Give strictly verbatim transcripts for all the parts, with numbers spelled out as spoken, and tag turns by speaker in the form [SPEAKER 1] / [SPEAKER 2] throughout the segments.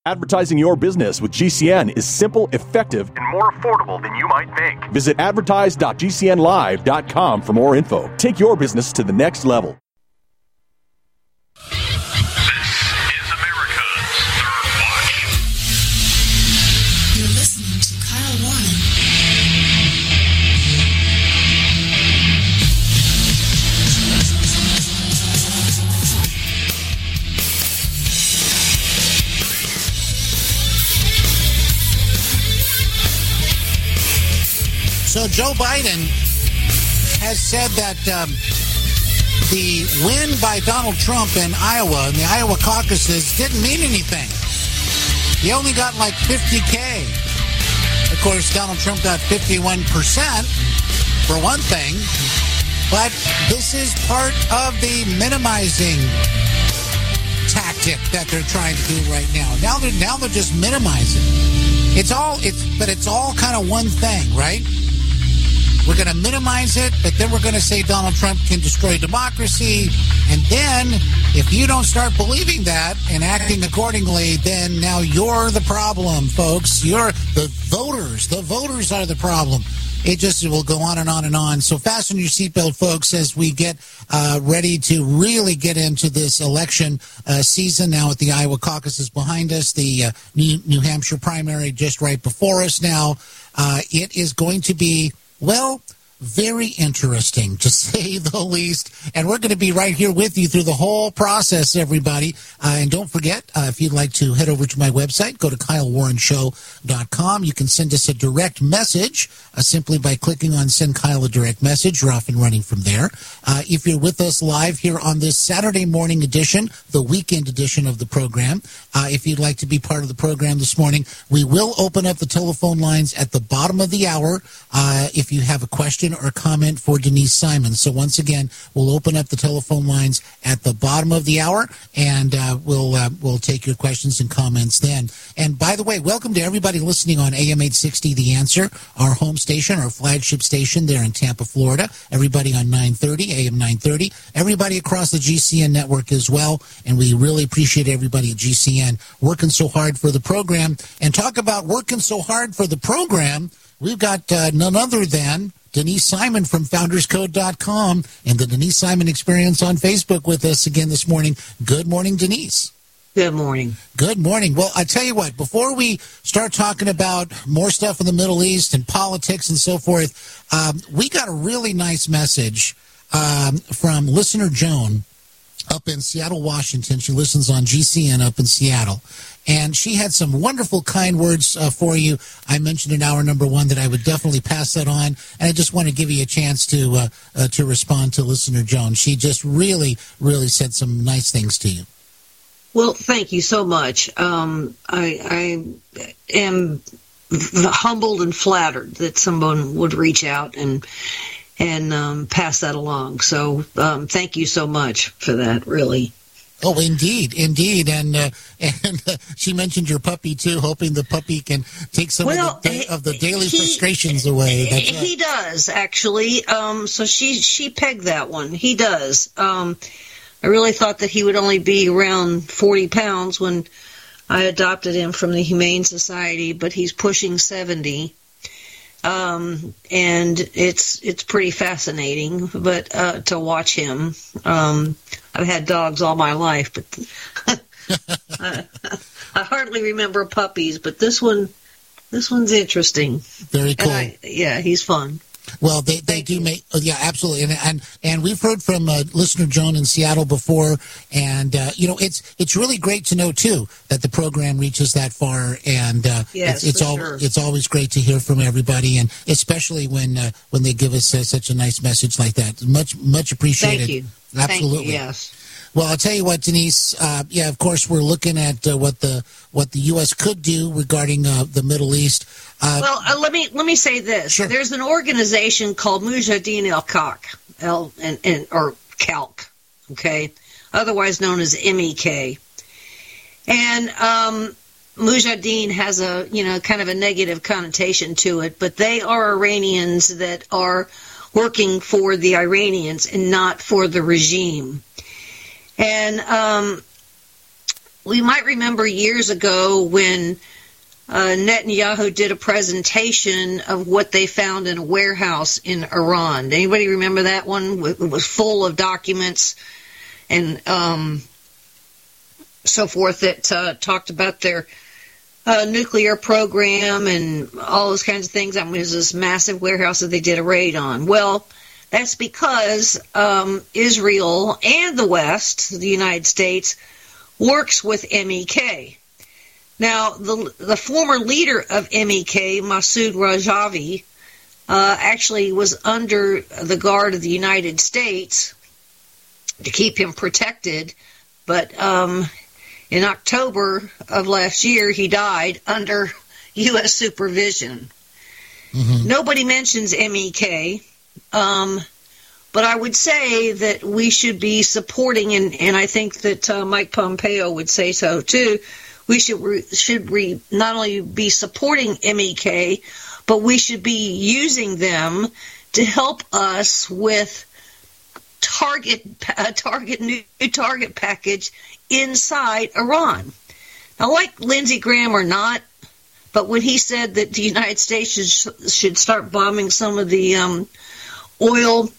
[SPEAKER 1] Advertising your business with G C N is simple, effective, and more affordable than you might think. Visit advertise dot g c n live dot com for more info. Take your business to the next level.
[SPEAKER 2] So Joe Biden has said that um, the win by Donald Trump in Iowa, in the Iowa caucuses, didn't mean anything. He only got like fifty K. Of course, Donald Trump got fifty-one percent for one thing. But this is part of the minimizing tactic that they're trying to do right now. Now they're now they're just minimizing. It's all it's but it's all kind of one thing, right? We're going to minimize it, but then we're going to say Donald Trump can destroy democracy. And then if you don't start believing that and acting accordingly, then now you're the problem, folks. You're the voters. The voters are the problem. It just will go on and on and on. So fasten your seatbelt, folks, as we get uh, ready to really get into this election uh, season. Now with the Iowa caucuses behind us, the uh, New, New Hampshire primary just right before us now, uh, it is going to be, well, very interesting, to say the least. And we're going to be right here with you through the whole process, everybody. Uh, and don't forget, uh, if you'd like to head over to my website, go to kyle warren show dot com. You can send us a direct message uh, simply by clicking on Send Kyle a Direct Message. You're off and running from there. Uh, if you're with us live here on this Saturday morning edition, the weekend edition of the program, uh, if you'd like to be part of the program this morning, we will open up the telephone lines at the bottom of the hour uh, if you have a question or comment for Denise Simon. So once again, we'll open up the telephone lines at the bottom of the hour, and uh, we'll uh, we'll take your questions and comments then. And by the way, welcome to everybody listening on A M eight sixty The Answer, our home station, our flagship station there in Tampa, Florida. Everybody on nine thirty, A M nine thirty. Everybody across the G C N network as well. And we really appreciate everybody at G C N working so hard for the program. And talk about working so hard for the program, we've got uh, none other than Denise Simon from founders code dot com and the Denise Simon Experience on Facebook with us again this morning. Good morning, Denise.
[SPEAKER 3] Good morning.
[SPEAKER 2] Good morning. Well, I tell you what, before we start talking about more stuff in the Middle East and politics and so forth, um, we got a really nice message um, from listener Joan up in Seattle, Washington. She listens on G C N up in Seattle. And she had some wonderful, kind words uh, for you. I mentioned in hour number one that I would definitely pass that on. And I just want to give you a chance to uh, uh, to respond to listener Joan. She just really, really said some nice things to you.
[SPEAKER 3] Well, thank you so much. Um, I, I am humbled and flattered that someone would reach out and and um, pass that along. So um, thank you so much for that, really.
[SPEAKER 2] Oh, indeed, indeed, and uh, and uh, she mentioned your puppy too, hoping the puppy can take some
[SPEAKER 3] well,
[SPEAKER 2] of, the da- of the daily
[SPEAKER 3] he,
[SPEAKER 2] frustrations away. That's
[SPEAKER 3] he right. does actually. Um, so she she pegged that one. He does. Um, I really thought that he would only be around forty pounds when I adopted him from the Humane Society, but he's pushing seventy. Um, and it's it's pretty fascinating, but uh, to watch him. Um, I've had dogs all my life, but I, I hardly remember puppies. But this one, this one's interesting.
[SPEAKER 2] Very cool.
[SPEAKER 3] I, yeah, he's fun.
[SPEAKER 2] Well, they, they do make, oh, yeah, absolutely. And, and, and we've heard from uh, listener Joan in Seattle before. And, uh, you know, it's, it's really great to know too, that the program reaches that far. And, uh,
[SPEAKER 3] yes,
[SPEAKER 2] it's, it's all,
[SPEAKER 3] sure.
[SPEAKER 2] it's always great to hear from everybody. And especially when, uh, when they give us uh, such a nice message like that. Much, much appreciated.
[SPEAKER 3] Thank you.
[SPEAKER 2] Absolutely.
[SPEAKER 3] Thank you, yes.
[SPEAKER 2] Well, I'll tell you what, Denise. Uh, yeah, of course, we're looking at uh, what the what the U S could do regarding uh, the Middle East. Uh,
[SPEAKER 3] well, uh, let me let me say this.
[SPEAKER 2] Sure.
[SPEAKER 3] There's an organization called Mujahideen al-Khalq, L and, and or Khalq, okay, otherwise known as M E K, and um, Mujahideen has a you know kind of a negative connotation to it, but they are Iranians that are working for the Iranians and not for the regime. And um, we might remember years ago when uh, Netanyahu did a presentation of what they found in a warehouse in Iran. Anybody remember that one? It was full of documents and um, so forth that uh, talked about their uh, nuclear program and all those kinds of things. I mean, it was this massive warehouse that they did a raid on. Well, that's because um, Israel and the West, the United States, works with M E K. Now, the the former leader of M E K, Masoud Rajavi, uh, actually was under the guard of the United States to keep him protected, but um, in October of last year, he died under U S supervision. Mm-hmm. Nobody mentions M E K, um, but I would say that we should be supporting, and, and I think that uh, Mike Pompeo would say so too, we should re, should re, not only be supporting M E K, but we should be using them to help us with target uh, target new target package inside Iran. Now, like Lindsey Graham or not, but when he said that the United States should, should start bombing some of the um, oil,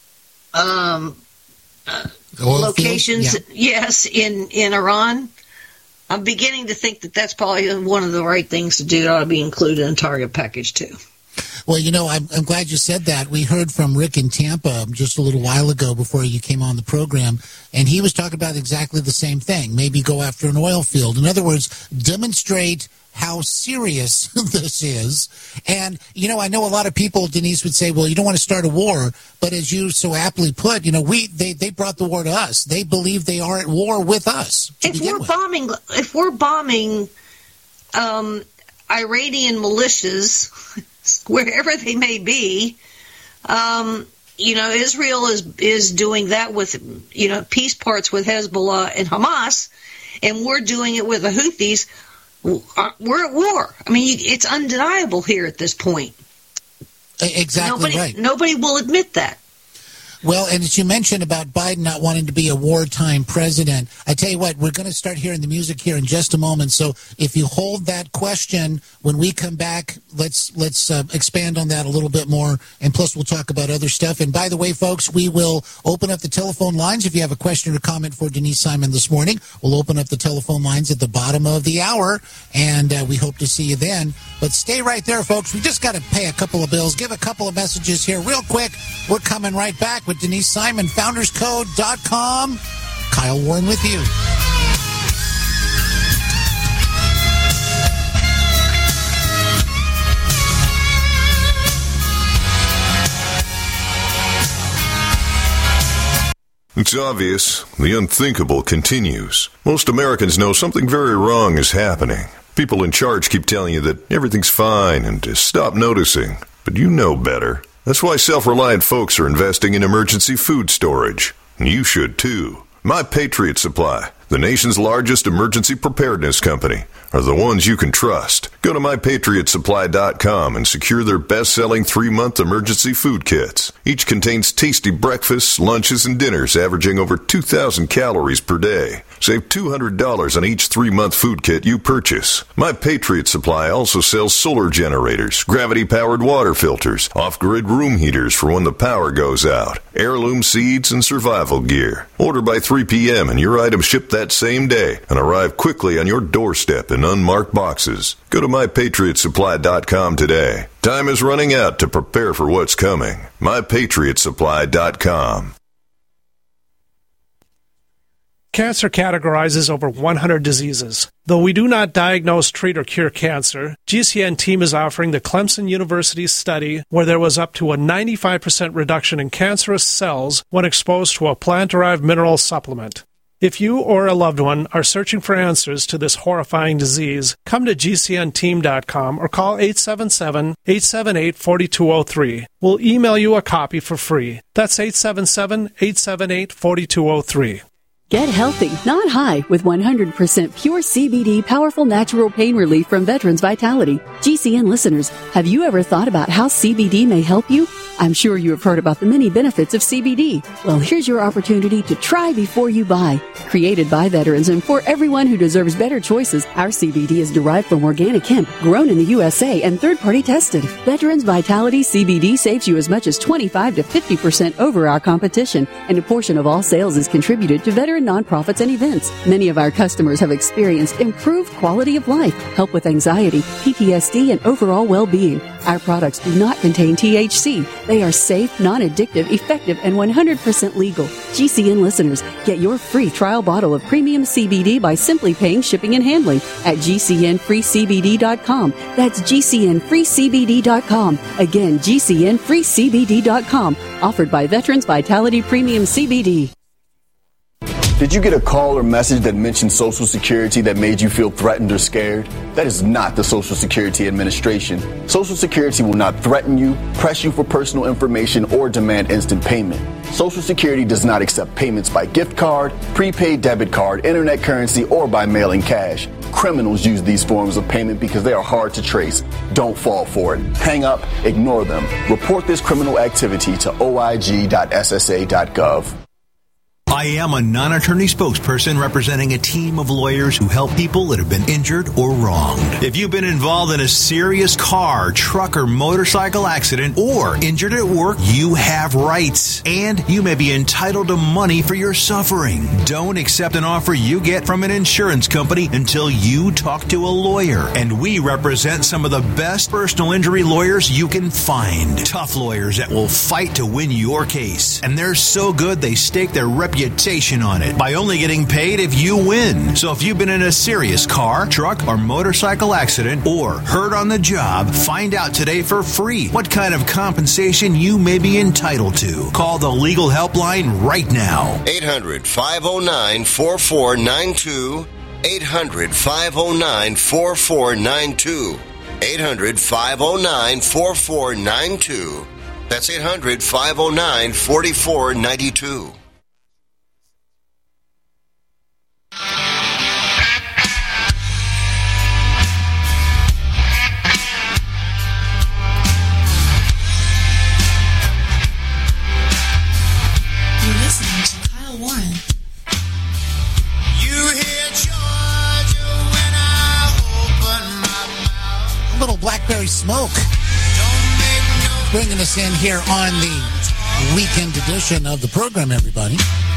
[SPEAKER 3] um, uh, oil locations, yeah. yes, in, in Iran, I'm beginning to think that that's probably one of the right things to do. It ought to be included in target package too.
[SPEAKER 2] Well, you know, I'm, I'm glad you said that. We heard from Rick in Tampa just a little while ago before you came on the program, and he was talking about exactly the same thing. Maybe go after an oil field. In other words, demonstrate how serious this is. And, you know, I know a lot of people, Denise, would say, well, you don't want to start a war. But as you so aptly put, you know, we they, they brought the war to us. They believe they are at war with us.
[SPEAKER 3] If we're with. bombing, if we're bombing um, Iranian militias, wherever they may be, um, you know, Israel is is doing that with, you know, peace parts with Hezbollah and Hamas, and we're doing it with the Houthis. We're at war. I mean, it's undeniable here at this point.
[SPEAKER 2] Exactly
[SPEAKER 3] nobody,
[SPEAKER 2] right.
[SPEAKER 3] Nobody will admit that.
[SPEAKER 2] Well, and as you mentioned about Biden not wanting to be a wartime president, I tell you what, we're going to start hearing the music here in just a moment. So if you hold that question, when we come back, let's let's uh, expand on that a little bit more. And plus, we'll talk about other stuff. And by the way, folks, we will open up the telephone lines. If you have a question or comment for Denise Simon this morning, we'll open up the telephone lines at the bottom of the hour. And uh, we hope to see you then. But stay right there, folks. We just got to pay a couple of bills, give a couple of messages here real quick. We're coming right back with Denise Simon, founders code dot com. Kyle Warren with you.
[SPEAKER 4] It's obvious. The unthinkable continues. Most Americans know something very wrong is happening. People in charge keep telling you that everything's fine and to stop noticing. But you know better. That's why self-reliant folks are investing in emergency food storage. And you should too. My Patriot Supply, the nation's largest emergency preparedness company, are the ones you can trust. Go to my patriot supply dot com and secure their best-selling three-month emergency food kits. Each contains tasty breakfasts, lunches, and dinners averaging over two thousand calories per day. Save two hundred dollars on each three-month food kit you purchase. My Patriot Supply also sells solar generators, gravity-powered water filters, off-grid room heaters for when the power goes out, heirloom seeds, and survival gear. Order by three p.m. and your items ship that same day and arrive quickly on your doorstep in unmarked boxes. Go to my patriot supply dot com today. Time is running out to prepare for what's coming. my patriot supply dot com.
[SPEAKER 5] Cancer categorizes over one hundred diseases. Though we do not diagnose, treat, or cure cancer, G C N team is offering the Clemson University study where there was up to a ninety-five percent reduction in cancerous cells when exposed to a plant-derived mineral supplement. If you or a loved one are searching for answers to this horrifying disease, come to G C N team dot com or call eight seven seven, eight seven eight, four two zero three. We'll email you a copy for free. That's eight seven seven, eight seven eight, four two zero three.
[SPEAKER 6] Get healthy, not high, with one hundred percent pure C B D powerful natural pain relief from Veterans Vitality. G C N listeners, have you ever thought about how C B D may help you? I'm sure you have heard about the many benefits of C B D. Well, here's your opportunity to try before you buy. Created by veterans and for everyone who deserves better choices, our C B D is derived from organic hemp, grown in the U S A and third-party tested. Veterans Vitality C B D saves you as much as twenty-five to fifty percent over our competition, and a portion of all sales is contributed to veteran nonprofits and events. Many of our customers have experienced improved quality of life, help with anxiety, P T S D, and overall well-being. Our products do not contain T H C. They are safe, non-addictive, effective, and one hundred percent legal. G C N listeners, get your free trial bottle of premium C B D by simply paying shipping and handling at G C N free C B D dot com. That's G C N free C B D dot com. Again, G C N free C B D dot com. Offered by Veterans Vitality Premium C B D.
[SPEAKER 7] Did you get a call or message that mentioned Social Security that made you feel threatened or scared? That is not the Social Security Administration. Social Security will not threaten you, press you for personal information, or demand instant payment. Social Security does not accept payments by gift card, prepaid debit card, internet currency, or by mailing cash. Criminals use these forms of payment because they are hard to trace. Don't fall for it. Hang up, ignore them. Report this criminal activity to O I G dot S S A dot gov.
[SPEAKER 8] I am a non-attorney spokesperson representing a team of lawyers who help people that have been injured or wronged. If you've been involved in a serious car, truck, or motorcycle accident or injured at work, you have rights, and you may be entitled to money for your suffering. Don't accept an offer you get from an insurance company until you talk to a lawyer. And we represent some of the best personal injury lawyers you can find. Tough lawyers that will fight to win your case. And they're so good they stake their reputation on it by only getting paid if you win. So if you've been in a serious car, truck, or motorcycle accident or hurt on the job, find out today for free what kind of compensation you may be entitled to. Call the legal helpline right now.
[SPEAKER 9] eight hundred, five oh nine, four four nine two. eight hundred, five oh nine, four four nine two. eight hundred, five oh nine, four four nine two. That's eight hundred, five oh nine, four four nine two.
[SPEAKER 2] Blackberry Smoke bringing us in here on the weekend edition of the program, everybody.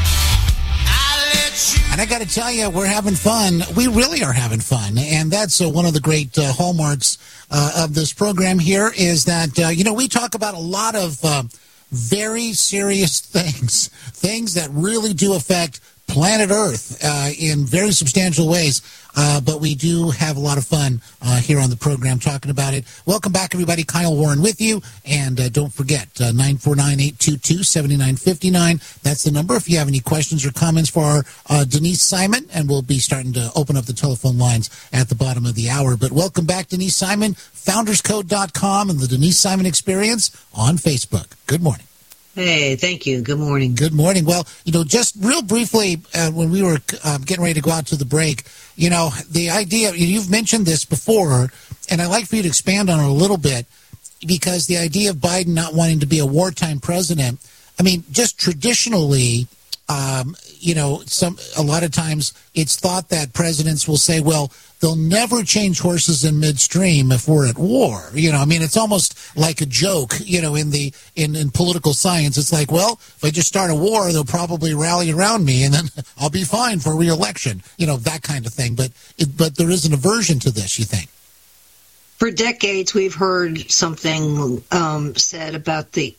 [SPEAKER 2] And I got to tell you, we're having fun. We really are having fun. And that's uh, one of the great uh, hallmarks uh, of this program here is that, uh, you know, we talk about a lot of uh, very serious things, things that really do affect planet Earth uh, in very substantial ways. Uh, but we do have a lot of fun uh, here on the program talking about it. Welcome back, everybody. Kyle Warren with you. And uh, don't forget, uh, nine four nine, eight two two, seven nine five nine. That's the number if you have any questions or comments for our uh, Denise Simon. And we'll be starting to open up the telephone lines at the bottom of the hour. But welcome back, Denise Simon, founders code dot com and the Denise Simon Experience on Facebook. Good morning.
[SPEAKER 3] Hey, thank you. Good morning.
[SPEAKER 2] Good morning. Well, you know, just real briefly, uh, when we were uh, getting ready to go out to the break, you know, the idea, you've mentioned this before, and I'd like for you to expand on it a little bit, because the idea of Biden not wanting to be a wartime president, I mean, just traditionally, um, you know, some a lot of times it's thought that presidents will say, well, they'll never change horses in midstream if we're at war. You know, I mean, it's almost like a joke, you know, in the in, in political science. It's like, well, if I just start a war, they'll probably rally around me and then I'll be fine for re-election, you know, that kind of thing. But it, but there is an aversion to this, you think?
[SPEAKER 3] For decades, we've heard something um, said about the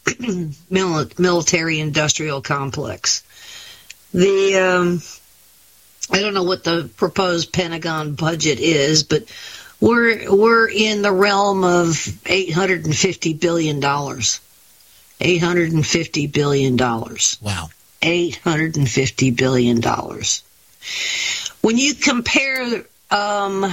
[SPEAKER 3] military-industrial complex. The um, I don't know what the proposed Pentagon budget is, but we're we're in the realm of eight hundred fifty billion dollars. eight hundred fifty billion dollars.
[SPEAKER 2] Wow.
[SPEAKER 3] eight hundred fifty billion dollars. When you compare um,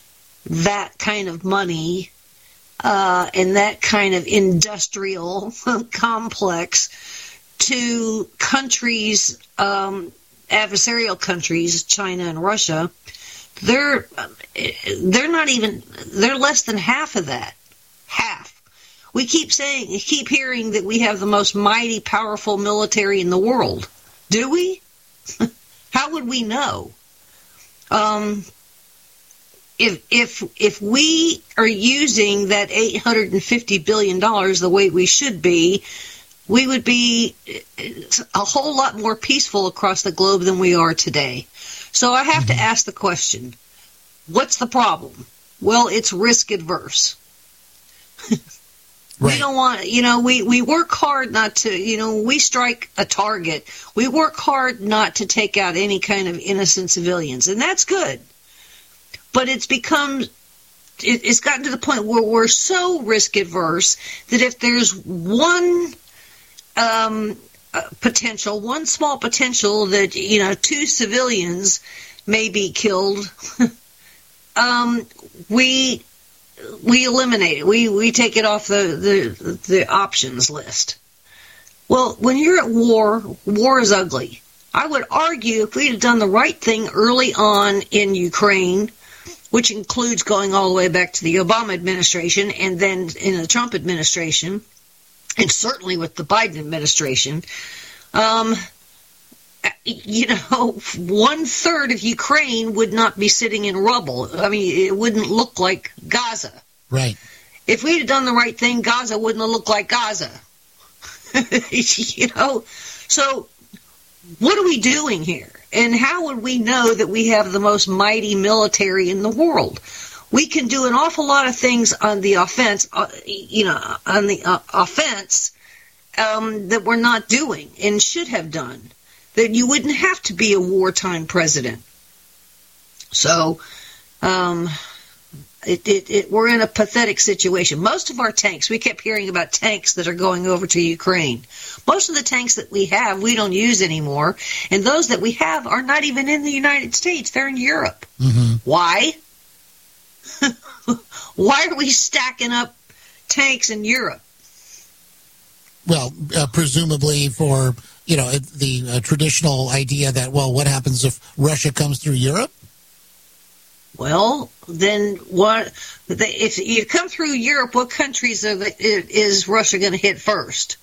[SPEAKER 3] that kind of money uh, and that kind of industrial complex to countries um, adversarial countries, China and Russia, they're they're not even they're less than half of that. Half. We keep saying, keep hearing that we have the most mighty, powerful military in the world. Do we? How would we know? Um, if if if we are using that eight hundred fifty billion dollars the way we should be, we would be a whole lot more peaceful across the globe than we are today. So I have to ask the question, what's the problem? Well, it's risk adverse.
[SPEAKER 2] Right.
[SPEAKER 3] We don't want, you know, we, we work hard not to, you know, we strike a target. We work hard not to take out any kind of innocent civilians, and that's good. But it's become, it, it's gotten to the point where we're so risk adverse that if there's one um, uh, potential, one small potential that, you know, two civilians may be killed, um, we... we eliminate it. We we take it off the, the the options list. Well, when you're at war, war is ugly. I would argue if we'd have done the right thing early on in Ukraine, which includes going all the way back to the Obama administration and then in the Trump administration, and certainly with the Biden administration, um, you know, one third of Ukraine would not be sitting in rubble. I mean, it wouldn't look like Gaza.
[SPEAKER 2] Right.
[SPEAKER 3] If we'd have done the right thing, Gaza wouldn't have looked like Gaza. You know? So what are we doing here? And how would we know that we have the most mighty military in the world? We can do an awful lot of things on the offense, uh, you know, on the uh, offense um, that we're not doing and should have done. That you wouldn't have to be a wartime president. So, um, it, it, it, we're in a pathetic situation. Most of our tanks, we kept hearing about tanks that are going over to Ukraine. Most of the tanks that we have, we don't use anymore. And those that we have are not even in the United States. They're in Europe.
[SPEAKER 2] Mm-hmm.
[SPEAKER 3] Why? Why are we stacking up tanks in Europe?
[SPEAKER 2] Well, uh, presumably for, you know, the uh, traditional idea that, well, what happens if Russia comes through Europe?
[SPEAKER 3] Well, then what? If you come through Europe, what countries are the, is Russia going to hit first?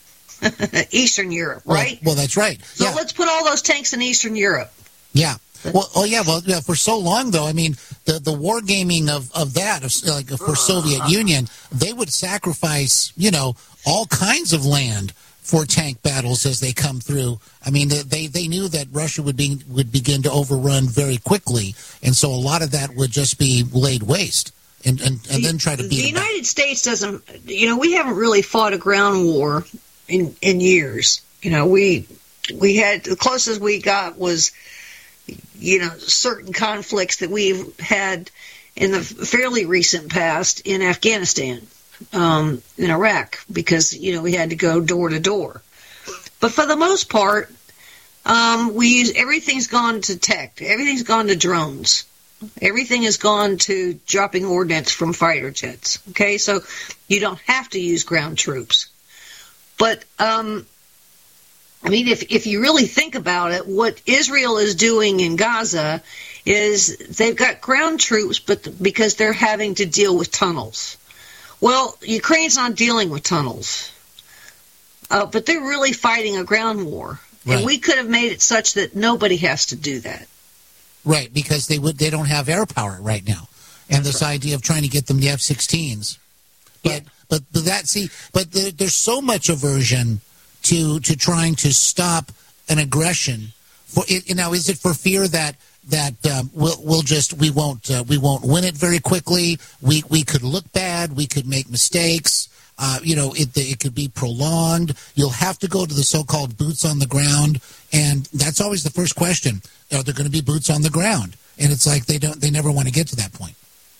[SPEAKER 3] Eastern Europe, right?
[SPEAKER 2] Well, well, that's right.
[SPEAKER 3] So
[SPEAKER 2] yeah.
[SPEAKER 3] let's put all those tanks in Eastern Europe.
[SPEAKER 2] Yeah. Well, oh yeah. Well, yeah, for so long though, I mean, the the wargaming of of that, of, like for Soviet Union, they would sacrifice, you know, all kinds of land for tank battles as they come through. I mean, they they knew that Russia would be would begin to overrun very quickly, and so a lot of that would just be laid waste, and and, and
[SPEAKER 3] the,
[SPEAKER 2] then try to beat.
[SPEAKER 3] The United States doesn't, you know, we haven't really fought a ground war in in years. You know, we we had the closest we got was, you know, certain conflicts that we've had in the fairly recent past in Afghanistan. Um, in Iraq, because, you know, we had to go door to door. But for the most part, um, we use, everything's gone to tech. Everything's gone to drones. Everything has gone to dropping ordnance from fighter jets. Okay, so you don't have to use ground troops. But, um, I mean, if, if you really think about it, what Israel is doing in Gaza is they've got ground troops, but because they're having to deal with tunnels. Well, Ukraine's not dealing with tunnels, uh, but they're really fighting a ground war,
[SPEAKER 2] right.
[SPEAKER 3] And we could have made it such that nobody has to do that.
[SPEAKER 2] Right, because they would they don't have air power right now, and That's this right. idea of trying to get them the F sixteens. But
[SPEAKER 3] yeah.
[SPEAKER 2] but, but that see, but there, there's so much aversion to to trying to stop an aggression. For it, now, is it for fear that? That um, we'll, we'll just we won't uh, we won't win it very quickly. We we could look bad. We could make mistakes. Uh, you know, it it could be prolonged. You'll have to go to the so-called boots on the ground, and that's always the first question: are there going to be boots on the ground? And it's like they don't they never want to get to that point.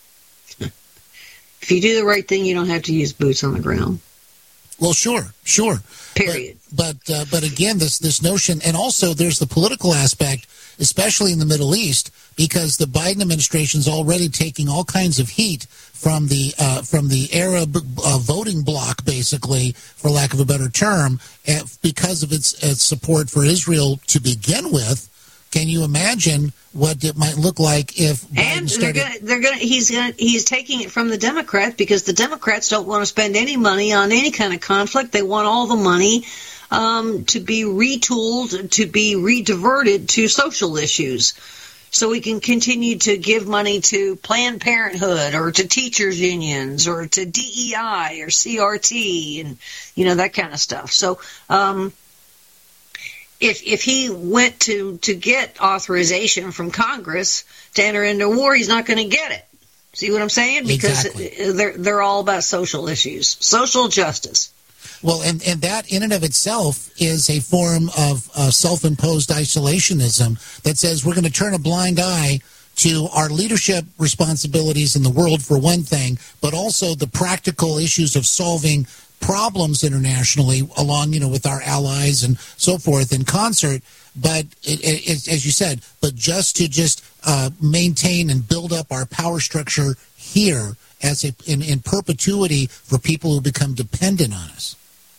[SPEAKER 3] If you do the right thing, you don't have to use boots on the ground.
[SPEAKER 2] Well, sure, sure.
[SPEAKER 3] Period.
[SPEAKER 2] But but, uh, but again, this this notion, and also there's the political aspect, especially in the Middle East, because the Biden administration is already taking all kinds of heat from the uh, from the Arab uh, voting bloc, basically, for lack of a better term, because of its, its support for Israel to begin with. Can you imagine what it might look like if Biden
[SPEAKER 3] and
[SPEAKER 2] started...
[SPEAKER 3] they're gonna, they're gonna, he's gonna, he's taking it from the Democrats because the Democrats don't want to spend any money on any kind of conflict. They want all the money um, to be retooled, to be rediverted to social issues. So we can continue to give money to Planned Parenthood or to teachers unions or to D E I or C R T and, you know, that kind of stuff. So um, if if he went to, to get authorization from Congress to enter into war, he's not going to get it. See what I'm saying? Because
[SPEAKER 2] exactly.
[SPEAKER 3] they're, they're all about social issues, social justice.
[SPEAKER 2] Well, and, and that in and of itself is a form of uh, self-imposed isolationism that says we're going to turn a blind eye to our leadership responsibilities in the world, for one thing, but also the practical issues of solving problems internationally along, you know, with our allies and so forth in concert. But it, it, as you said, but just to just uh, maintain and build up our power structure here as a, in, in perpetuity for people who become dependent on us.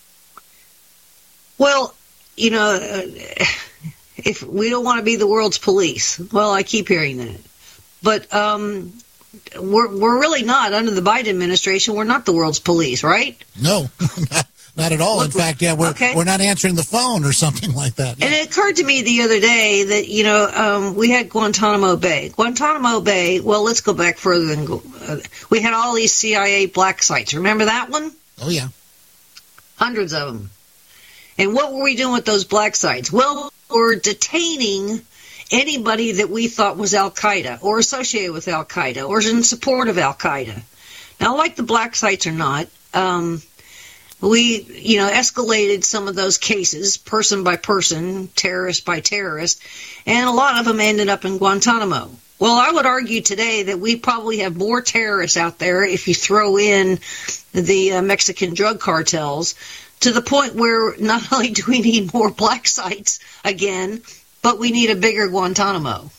[SPEAKER 3] Well, you know, uh, if we don't want to be the world's police, well, I keep hearing that. But um, we're we're really not under the Biden administration. We're not the world's police, right?
[SPEAKER 2] No, not, not at all.
[SPEAKER 3] Look,
[SPEAKER 2] in fact, yeah, we're
[SPEAKER 3] okay.
[SPEAKER 2] we're not answering the phone or something like that. Yeah.
[SPEAKER 3] And it occurred to me the other day that, you know, um, we had Guantanamo Bay. Guantanamo Bay, well, let's go back further than uh, we had all these C I A black sites. Remember that one?
[SPEAKER 2] Oh, yeah.
[SPEAKER 3] Hundreds of them. And what were we doing with those black sites? Well, we're detaining anybody that we thought was Al-Qaeda or associated with Al-Qaeda or in support of Al-Qaeda. Now, like the black sites or not, um, we, you know, escalated some of those cases, person by person, terrorist by terrorist, and a lot of them ended up in Guantanamo. Well, I would argue today that we probably have more terrorists out there if you throw in the uh, Mexican drug cartels, to the point where not only do we need more black sites again, but we need a bigger Guantanamo.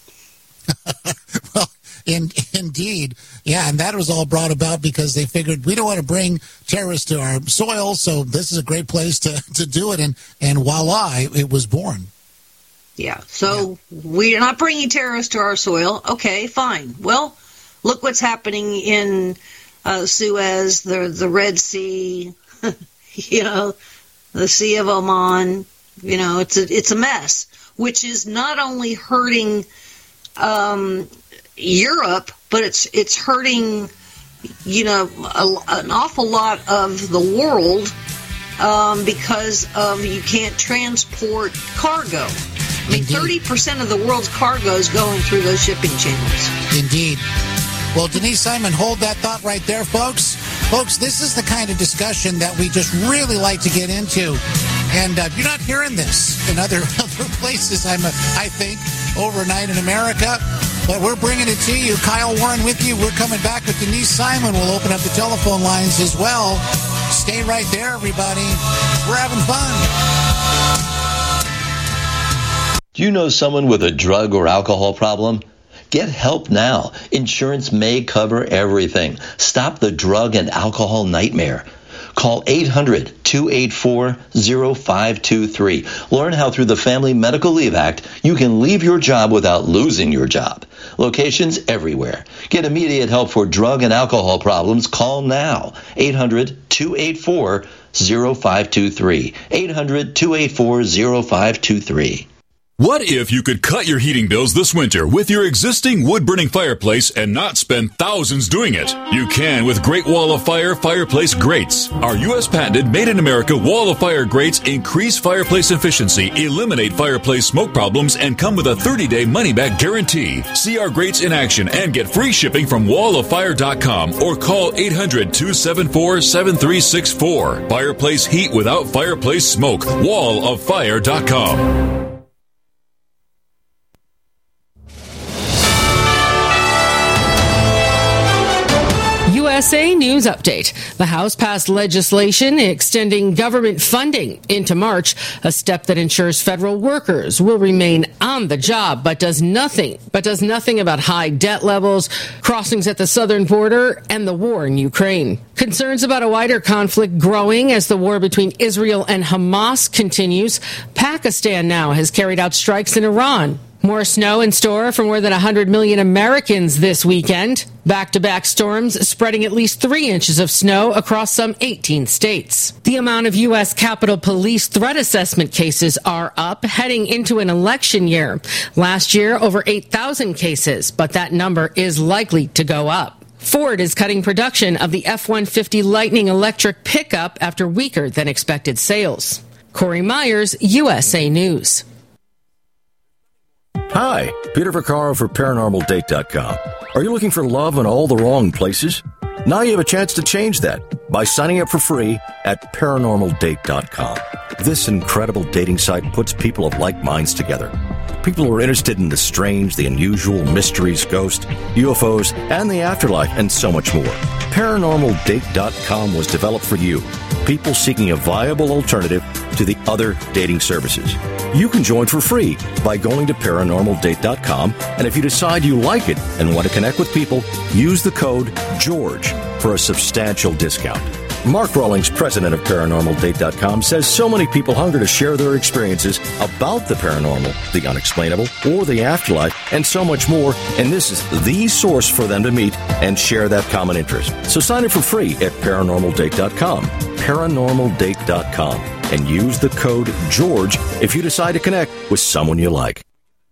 [SPEAKER 2] Well, in, indeed. Yeah, and that was all brought about because they figured we don't want to bring terrorists to our soil, so this is a great place to, to do it, and, and voila, it was born.
[SPEAKER 3] Yeah, so yeah. We're not bringing terrorists to our soil. Okay, fine. Well, look what's happening in uh, Suez, the the Red Sea, you know, the Sea of Oman. You know, it's a it's a mess, which is not only hurting um, Europe, but it's it's hurting, you know, a, an awful lot of the world um, because of you can't transport cargo. I mean, thirty percent of the world's cargo is going through those shipping channels.
[SPEAKER 2] Indeed. Well, Denise Simon, hold that thought right there, folks. Folks, this is the kind of discussion that we just really like to get into. And uh, you're not hearing this in other, other places, I'm a, I think, overnight in America. But we're bringing it to you. Kyle Warren with you. We're coming back with Denise Simon. We'll open up the telephone lines as well. Stay right there, everybody. We're having fun.
[SPEAKER 10] Do you know someone with a drug or alcohol problem? Get help now. Insurance may cover everything. Stop the drug and alcohol nightmare. Call eight hundred, two eight four, zero five two three. Learn how through the Family Medical Leave Act you can leave your job without losing your job. Locations everywhere. Get immediate help for drug and alcohol problems. Call now. eight hundred, two eight four, zero five two three. eight hundred, two eight four, zero five two three.
[SPEAKER 11] What if you could cut your heating bills this winter with your existing wood-burning fireplace and not spend thousands doing it? You can with Great Wall of Fire Fireplace Grates. Our U S patented made-in-America Wall of Fire grates increase fireplace efficiency, eliminate fireplace smoke problems, and come with a thirty-day money-back guarantee. See our grates in action and get free shipping from wall of fire dot com or call eight hundred, two seven four, seven three six four. Fireplace heat without fireplace smoke. wall of fire dot com.
[SPEAKER 12] U S A News Update. The House passed legislation extending government funding into March, a step that ensures federal workers will remain on the job, but does nothing, but does nothing about high debt levels, crossings at the southern border, and the war in Ukraine. Concerns about a wider conflict growing as the war between Israel and Hamas continues. Pakistan now has carried out strikes in Iran. More snow in store for more than one hundred million Americans this weekend. Back-to-back storms spreading at least three inches of snow across some eighteen states. The amount of U S. Capitol Police threat assessment cases are up heading into an election year. Last year, over eight thousand cases, but that number is likely to go up. Ford is cutting production of the F one fifty Lightning electric pickup after weaker than expected sales. Corey Myers, U S A News.
[SPEAKER 13] Hi, Peter Vaccaro for Paranormal Date dot com. Are you looking for love in all the wrong places? Now you have a chance to change that by signing up for free at Paranormal Date dot com. This incredible dating site puts people of like minds together. People who are interested in the strange, the unusual, mysteries, ghosts, U F Os, and the afterlife, and so much more. Paranormal Date dot com was developed for you, people seeking a viable alternative to the other dating services. You can join for free by going to Paranormal Date dot com, and if you decide you like it and want to connect with people, use the code GEORGE for a substantial discount. Mark Rawlings, president of Paranormal Date dot com, says so many people hunger to share their experiences about the paranormal, the unexplainable, or the afterlife, and so much more, and this is the source for them to meet and share that common interest. So sign up for free at Paranormal Date dot com, Paranormal Date dot com, and use the code GEORGE if you decide to connect with someone you like.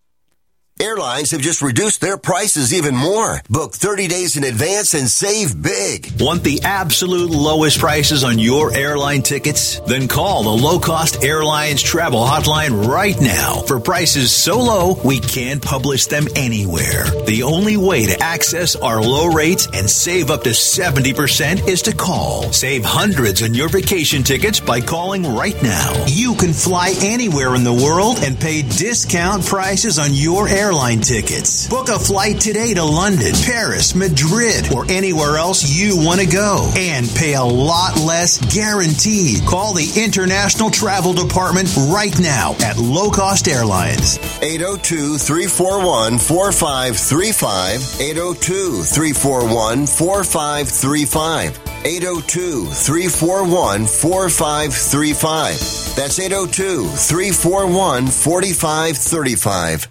[SPEAKER 9] Airlines have just reduced their prices even more. Book thirty days in advance and save big.
[SPEAKER 8] Want the absolute lowest prices on your airline tickets? Then call the Low Cost Airlines Travel Hotline right now for prices so low we can't publish them anywhere. The only way to access our low rates and save up to seventy percent is to call. Save hundreds on your vacation tickets by calling right now. You can fly anywhere in the world and pay discount prices on your airline Airline tickets. Book a flight today to London, Paris, Madrid, or anywhere else you want to go and pay a lot less guaranteed. Call the International Travel Department right now at Low Cost Airlines.
[SPEAKER 9] eight oh two, three four one, four five three five. eight oh two, three four one, four five three five. eight oh two, three four one, four five three five. That's eight oh two, three four one, four five three five.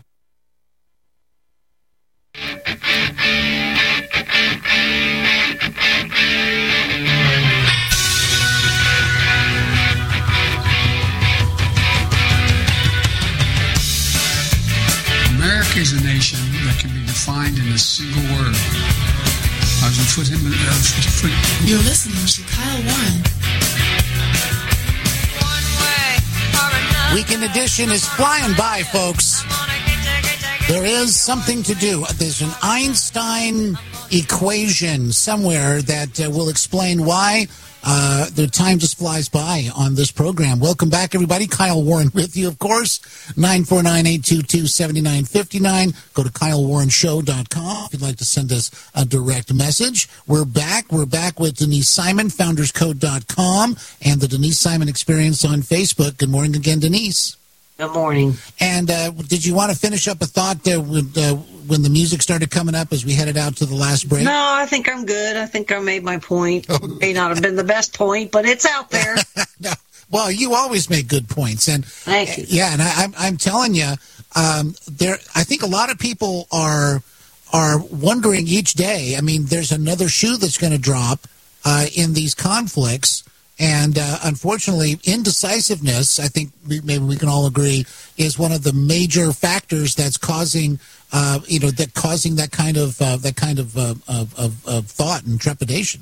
[SPEAKER 14] America is a nation that can be defined in a single word. I was put him in uh, foot.
[SPEAKER 15] You're listening to Kyle Warren.
[SPEAKER 2] Weekend edition is flying by, folks. There is something to do. There's an Einstein equation somewhere that uh, will explain why uh, the time just flies by on this program. Welcome back, everybody. Kyle Warren with you, of course. nine four nine, eight two two, seven nine five nine. Go to Kyle Warren Show dot com if you'd like to send us a direct message. We're back. We're back with Denise Simon, founders code dot com, and the Denise Simon Experience on Facebook. Good morning again, Denise.
[SPEAKER 3] Good morning. And
[SPEAKER 2] uh, did you want to finish up a thought there with, uh, when the music started coming up as we headed out to the last break?
[SPEAKER 3] No, I think I'm good. I think I made my point. It may not have been the best point, but it's out there.
[SPEAKER 2] No. Well, you always make good points. And
[SPEAKER 3] thank you.
[SPEAKER 2] Yeah, and I, I'm, I'm telling you, um, there. I think a lot of people are are wondering each day. I mean, there's another shoe that's going to drop uh, in these conflicts. And uh, unfortunately, indecisiveness, I think we, maybe we can all agree, is one of the major factors that's causing, uh, you know, that causing that kind of uh, that kind of, uh, of, of of thought and trepidation.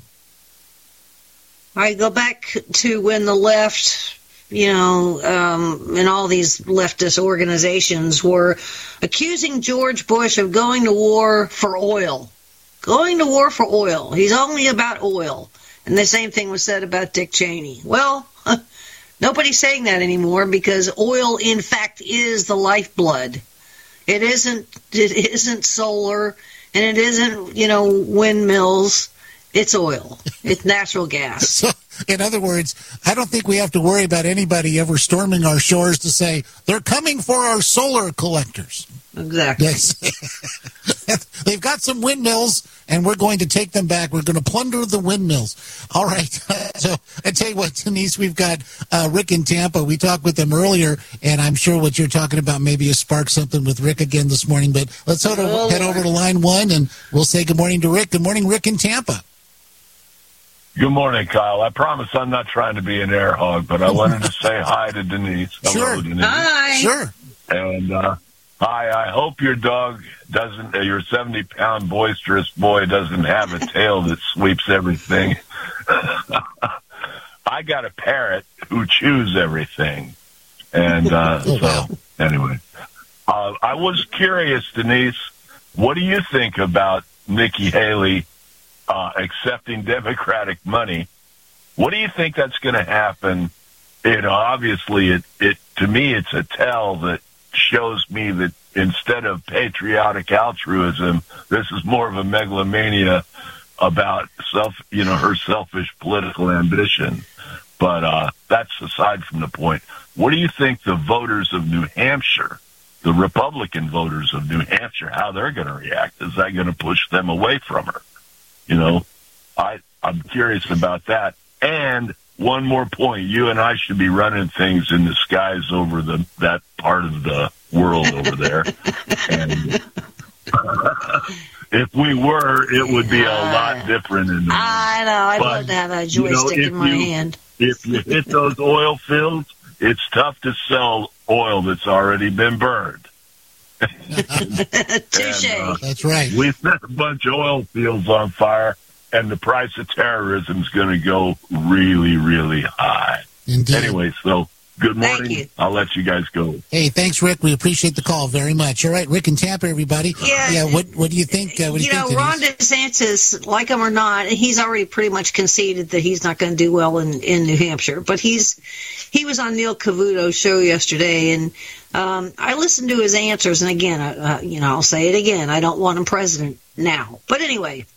[SPEAKER 3] I go back to when the left, you know, um, and all these leftist organizations were accusing George Bush of going to war for oil, going to war for oil. He's only about oil. And the same thing was said about Dick Cheney. Well, nobody's saying that anymore because oil, in fact, is the lifeblood. It isn't. It isn't solar, and it isn't, you know, windmills. It's oil. It's natural gas.
[SPEAKER 2] So, In other words, I don't think we have to worry about anybody ever storming our shores to say, they're coming for our solar collectors.
[SPEAKER 3] Exactly.
[SPEAKER 2] They've got some windmills, and we're going to take them back. We're going to plunder the windmills. All right. So I tell you what, Denise, we've got uh, Rick in Tampa. We talked with them earlier, and I'm sure what you're talking about maybe has sparked something with Rick again this morning. But let's head over, oh, head over to line one, and we'll say good morning to Rick. Good morning, Rick in Tampa.
[SPEAKER 16] Good morning, Kyle. I promise I'm not trying to be an air hog, but I wanted to say hi to Denise.
[SPEAKER 2] Sure.
[SPEAKER 16] Hello, Denise.
[SPEAKER 3] Hi.
[SPEAKER 2] Sure.
[SPEAKER 16] And, uh, hi, I hope your dog doesn't, uh, your seventy-pound boisterous boy doesn't have a tail that sweeps everything. I got a parrot who chews everything. And uh,
[SPEAKER 2] oh, wow.
[SPEAKER 16] so, anyway, uh, I was curious, Denise, what do you think about Nikki Haley uh, accepting Democratic money? What do you think that's going to happen? You know, obviously, it, it to me, it's a tell that shows me that instead of patriotic altruism, this is more of a megalomania about self, you know, her selfish political ambition. But uh, that's aside from the point. What do you think the voters of New Hampshire, the Republican voters of New Hampshire, how they're going to react? Is that going to push them away from her? You know, I, I'm curious about that. And one more point. You and I should be running things in the skies over the that part of the world over there. And if we were, it would be a lot different. In the
[SPEAKER 3] I know. I'd
[SPEAKER 16] but,
[SPEAKER 3] love to have a joystick
[SPEAKER 16] you know,
[SPEAKER 3] in my
[SPEAKER 16] you,
[SPEAKER 3] hand.
[SPEAKER 16] If you hit those oil fields, it's tough to sell oil that's already been burned.
[SPEAKER 3] Touche.
[SPEAKER 16] And, uh,
[SPEAKER 2] That's right.
[SPEAKER 16] We set a bunch of oil fields on fire, and the price of terrorism is going to go really, really high.
[SPEAKER 2] Indeed.
[SPEAKER 16] Anyway, so good
[SPEAKER 3] Thank
[SPEAKER 16] morning.
[SPEAKER 3] you.
[SPEAKER 16] I'll let you guys go.
[SPEAKER 2] Hey, thanks, Rick. We appreciate the call very much. All right, Rick in Tampa, everybody.
[SPEAKER 3] Yeah.
[SPEAKER 2] Yeah. What What do you think? Uh, what do you,
[SPEAKER 3] You know,
[SPEAKER 2] think,
[SPEAKER 3] Ron
[SPEAKER 2] Denise?
[SPEAKER 3] DeSantis, like him or not, he's already pretty much conceded that he's not going to do well in, in New Hampshire. But he's he was on Neil Cavuto's show yesterday, and um, I listened to his answers. And again, uh, you know, I'll say it again. I don't want him president now. But anyway,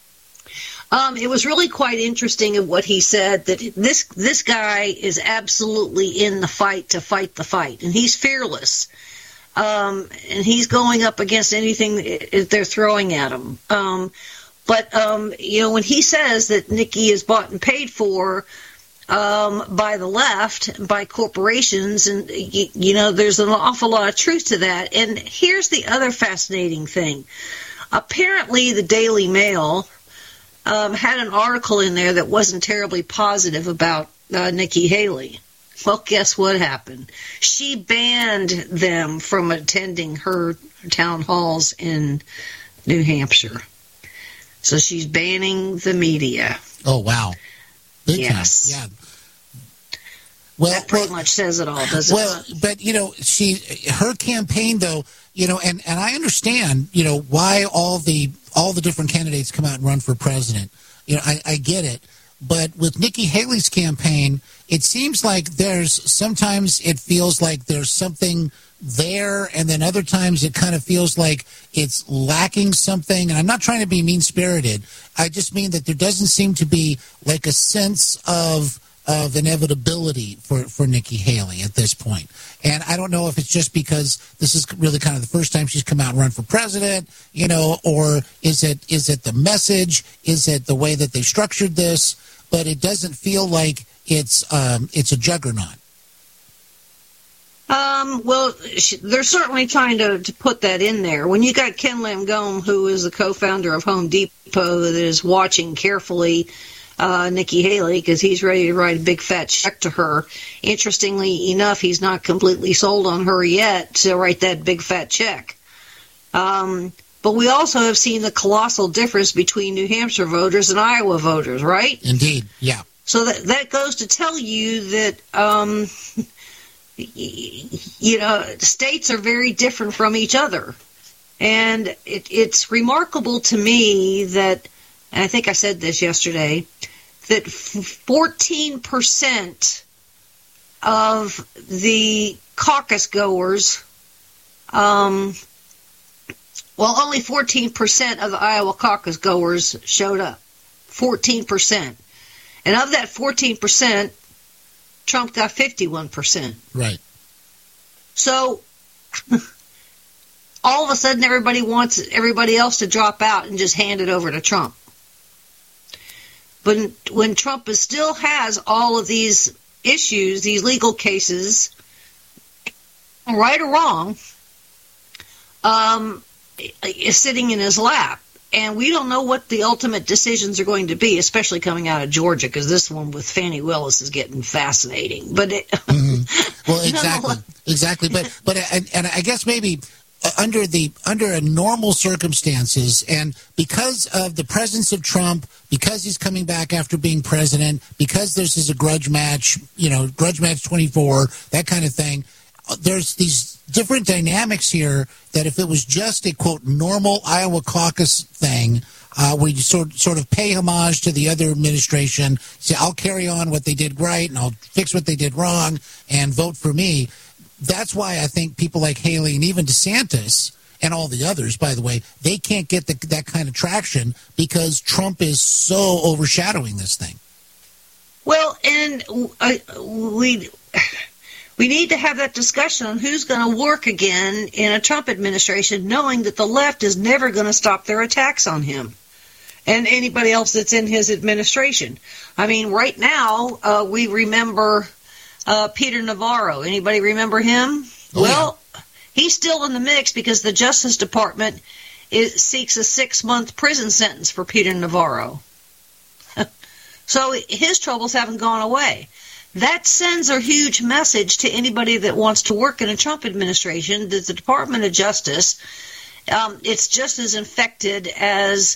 [SPEAKER 3] um, it was really quite interesting of what he said, that this this guy is absolutely in the fight to fight the fight, and he's fearless. Um, and he's going up against anything that they're throwing at him. Um, but, um, you know, when he says that Nikki is bought and paid for um, by the left, by corporations, and, you, you know, there's an awful lot of truth to that. And here's the other fascinating thing. Apparently, the Daily Mail um, had an article in there that wasn't terribly positive about uh, Nikki Haley. Well, guess what happened? She banned them from attending her town halls in New Hampshire. So she's banning the media.
[SPEAKER 2] Oh, wow. Big
[SPEAKER 3] yes.
[SPEAKER 2] Time. Yeah. Well,
[SPEAKER 3] that pretty
[SPEAKER 2] well,
[SPEAKER 3] much says it all, doesn't
[SPEAKER 2] well,
[SPEAKER 3] it?
[SPEAKER 2] Well, but, you know, she, her campaign, though, you know, and, and I understand, you know, why all the all the different candidates come out and run for president. You know, I, I get it. But with Nikki Haley's campaign, it seems like there's sometimes it feels like there's something there, and then other times it kind of feels like it's lacking something. And I'm not trying to be mean-spirited. I just mean that there doesn't seem to be like a sense of of inevitability for, for Nikki Haley at this point. And I don't know if it's just because this is really kind of the first time she's come out and run for president, you know, or is it is it the message? Is it the way that they structured this? But it doesn't feel like it's um, it's a juggernaut.
[SPEAKER 3] Um, well, she, they're certainly trying to, to put that in there. When you got Ken Langone, who is the co-founder of Home Depot, that is watching carefully uh, Nikki Haley because he's ready to write a big fat check to her. Interestingly enough, he's not completely sold on her yet to write that big fat check. Um, but we also have seen the colossal difference between New Hampshire voters and Iowa voters, right?
[SPEAKER 2] Indeed, yeah.
[SPEAKER 3] So that that goes to tell you that, um, you know, states are very different from each other. And it, it's remarkable to me that, and I think I said this yesterday, that fourteen percent of the caucus goers, um, well, only fourteen percent of the Iowa caucus goers showed up. fourteen percent. And of that fourteen percent, Trump got fifty-one percent.
[SPEAKER 2] Right.
[SPEAKER 3] So all of a sudden everybody wants everybody else to drop out and just hand it over to Trump. But when Trump is, still has all of these issues, these legal cases, right or wrong, um, is sitting in his lap. And we don't know what the ultimate decisions are going to be, especially coming out of Georgia, because this one with Fani Willis is getting fascinating. But it,
[SPEAKER 2] mm-hmm. Well, exactly, exactly. But but and, and I guess maybe under the under a normal circumstances, and because of the presence of Trump, because he's coming back after being president, because this is a grudge match, you know, grudge match twenty-four, that kind of thing. There's these different dynamics here that if it was just a, quote, normal Iowa caucus thing, uh, where you sort, sort of pay homage to the other administration, say, I'll carry on what they did right and I'll fix what they did wrong and vote for me. That's why I think people like Haley and even DeSantis and all the others, by the way, they can't get the, that kind of traction because Trump is so overshadowing this thing.
[SPEAKER 3] Well, and uh, we... We need to have that discussion on who's going to work again in a Trump administration, knowing that the left is never going to stop their attacks on him and anybody else that's in his administration. I mean, right now, uh, we remember uh, Peter Navarro. Anybody remember him?
[SPEAKER 2] Oh,
[SPEAKER 3] well, yeah. He's still in the mix because the Justice Department is, seeks a six-month prison sentence for Peter Navarro. So his troubles haven't gone away. That sends a huge message to anybody that wants to work in a Trump administration that the Department of Justice, um, it's just as infected as,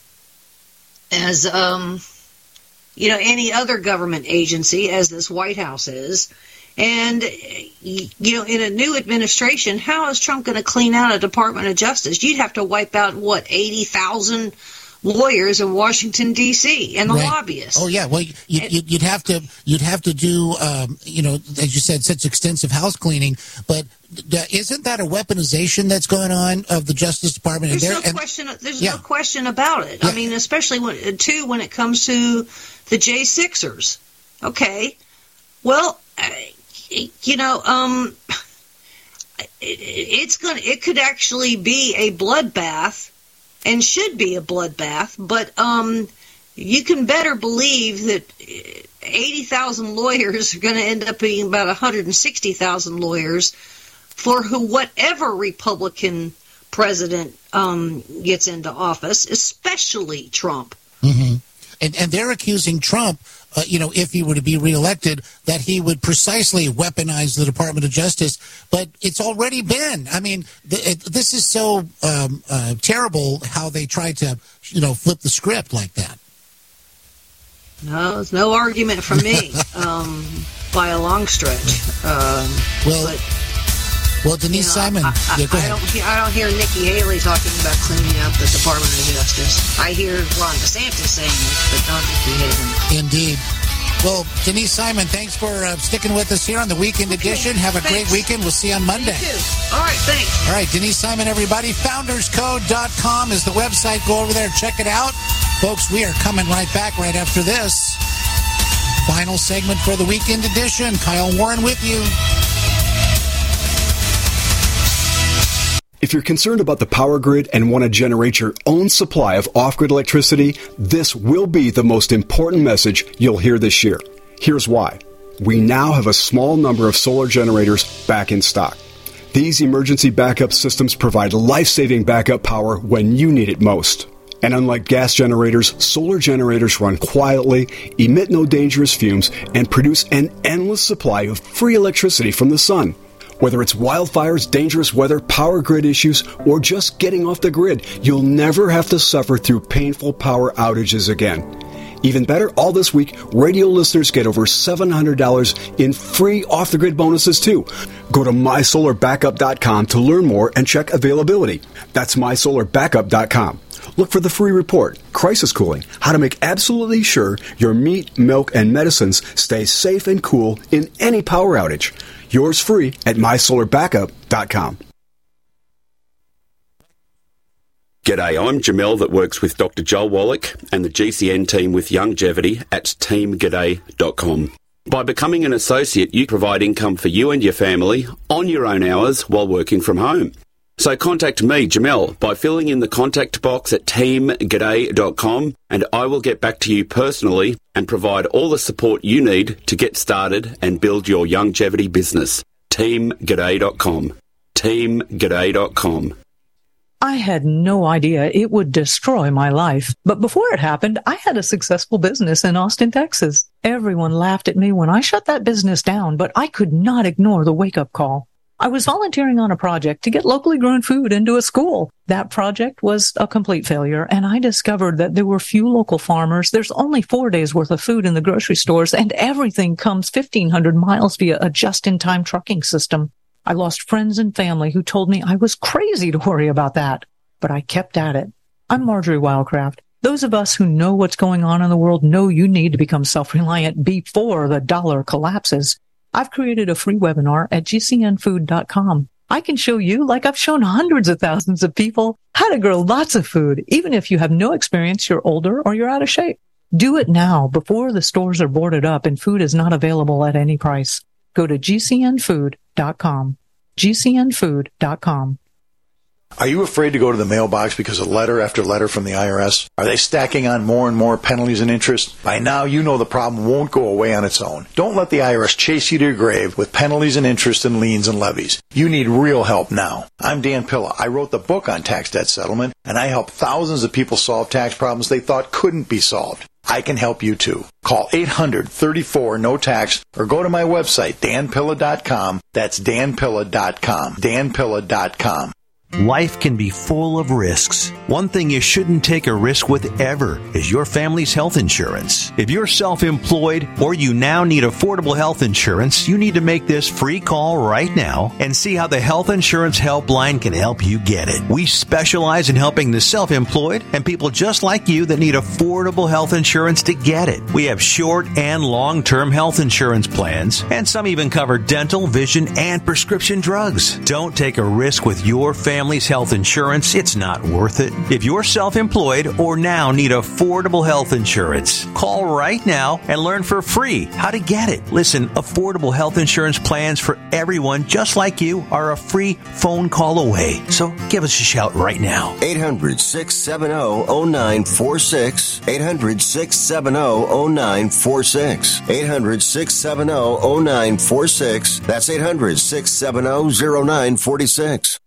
[SPEAKER 3] as um, you know, any other government agency, as this White House is. And, you know, in a new administration, how is Trump going to clean out a Department of Justice? You'd have to wipe out, what, eighty thousand lawyers in Washington, D C and the
[SPEAKER 2] right.
[SPEAKER 3] lobbyists.
[SPEAKER 2] Oh yeah, well, you, you, you'd have to you'd have to do um, you know, as you said, such extensive house cleaning. But uh, isn't that a weaponization that's going on of the Justice Department?
[SPEAKER 3] There's
[SPEAKER 2] and
[SPEAKER 3] no
[SPEAKER 2] and,
[SPEAKER 3] question. There's
[SPEAKER 2] yeah.
[SPEAKER 3] no question about it.
[SPEAKER 2] Yeah.
[SPEAKER 3] I mean, especially when too when it comes to the J sixers. Okay, well, uh, you know, um, it, it's going. It could actually be a bloodbath. And should be a bloodbath, but um, you can better believe that eighty thousand lawyers are going to end up being about one hundred sixty thousand lawyers for who whatever Republican president um, gets into office, especially Trump.
[SPEAKER 2] Mm-hmm. And, and they're accusing Trump, uh, you know, if he were to be reelected, that he would precisely weaponize the Department of Justice. But it's already been. I mean, th- it, this is so um, uh, terrible how they tried to, you know, flip the script like that.
[SPEAKER 3] No, there's no argument from me um, by a long stretch. Um,
[SPEAKER 2] well,
[SPEAKER 3] but,
[SPEAKER 2] well, Denise
[SPEAKER 3] you know,
[SPEAKER 2] Simon.
[SPEAKER 3] I, I,
[SPEAKER 2] yeah, go
[SPEAKER 3] I
[SPEAKER 2] ahead.
[SPEAKER 3] don't hear, I don't hear Nikki Haley talking about cleaning out the Department of Justice. I hear Ron DeSantis saying it, but not Nikki Haley.
[SPEAKER 2] Indeed. Well, Denise Simon, thanks for uh, sticking with us here on the Weekend okay, Edition. Have a thanks. great weekend. We'll see you on Monday.
[SPEAKER 3] You too. All right, thanks.
[SPEAKER 2] All right, Denise Simon, everybody. founders code dot com is the website. Go over there, check it out. Folks, we are coming right back right after this. Final segment for the Weekend Edition. Kyle Warren with you.
[SPEAKER 17] If you're concerned about the power grid and want to generate your own supply of off-grid electricity, this will be the most important message you'll hear this year. Here's why. We now have a small number of solar generators back in stock. These emergency backup systems provide life-saving backup power when you need it most. And unlike gas generators, solar generators run quietly, emit no dangerous fumes, and produce an endless supply of free electricity from the sun. Whether it's wildfires, dangerous weather, power grid issues, or just getting off the grid, you'll never have to suffer through painful power outages again. Even better, all this week, radio listeners get over seven hundred dollars in free off-the-grid bonuses, too. Go to my solar backup dot com to learn more and check availability. That's my solar backup dot com. Look for the free report, Crisis Cooling, how to make absolutely sure your meat, milk, and medicines stay safe and cool in any power outage. Yours free at my solar backup dot com.
[SPEAKER 18] G'day, I'm Jamel that works with Doctor Joel Wallach and the G C N team with Longevity at team g'day dot com. By becoming an associate, you provide income for you and your family on your own hours while working from home. So contact me, Jamel, by filling in the contact box at team g'day dot com, and I will get back to you personally and provide all the support you need to get started and build your longevity business. team g'day dot com. team g'day dot com.
[SPEAKER 19] I had no idea it would destroy my life. But before it happened, I had a successful business in Austin, Texas. Everyone laughed at me when I shut that business down, but I could not ignore the wake-up call. I was volunteering on a project to get locally grown food into a school. That project was a complete failure, and I discovered that there were few local farmers. There's only four days worth of food in the grocery stores, and everything comes fifteen hundred miles via a just-in-time trucking system. I lost friends and family who told me I was crazy to worry about that, but I kept at it. I'm Marjorie Wildcraft. Those of us who know what's going on in the world know you need to become self-reliant before the dollar collapses. I've created a free webinar at g c n food dot com. I can show you, like I've shown hundreds of thousands of people, how to grow lots of food, even if you have no experience, you're older, or you're out of shape. Do it now before the stores are boarded up and food is not available at any price. Go to g c n food dot com. g c n food dot com.
[SPEAKER 20] Are you afraid to go to the mailbox because of letter after letter from the I R S? Are they stacking on more and more penalties and interest? By now, you know the problem won't go away on its own. Don't let the I R S chase you to your grave with penalties and interest and liens and levies. You need real help now. I'm Dan Pilla. I wrote the book on tax debt settlement, and I help thousands of people solve tax problems they thought couldn't be solved. I can help you too. Call eight hundred, thirty-four, no tax or go to my website, dan pilla dot com. That's dan pilla dot com. dan pilla dot com.
[SPEAKER 8] Life can be full of risks. One thing you shouldn't take a risk with ever is your family's health insurance. If you're self-employed or you now need affordable health insurance, you need to make this free call right now and see how the Health Insurance Helpline can help you get it. We specialize in helping the self-employed and people just like you that need affordable health insurance to get it. We have short and long-term health insurance plans, and some even cover dental, vision, and prescription drugs. Don't take a risk with your family. Family's health insurance, it's not worth it. If you're self-employed or now need affordable health insurance, call right now and learn for free how to get it. Listen, affordable health insurance plans for everyone just like you are a free phone call away. So give us a shout right now.
[SPEAKER 9] eight hundred, six seven zero, zero nine four six. eight hundred, six seven zero, zero nine four six. eight hundred, six seven zero, zero nine four six. That's eight hundred, six seven zero, zero nine four six.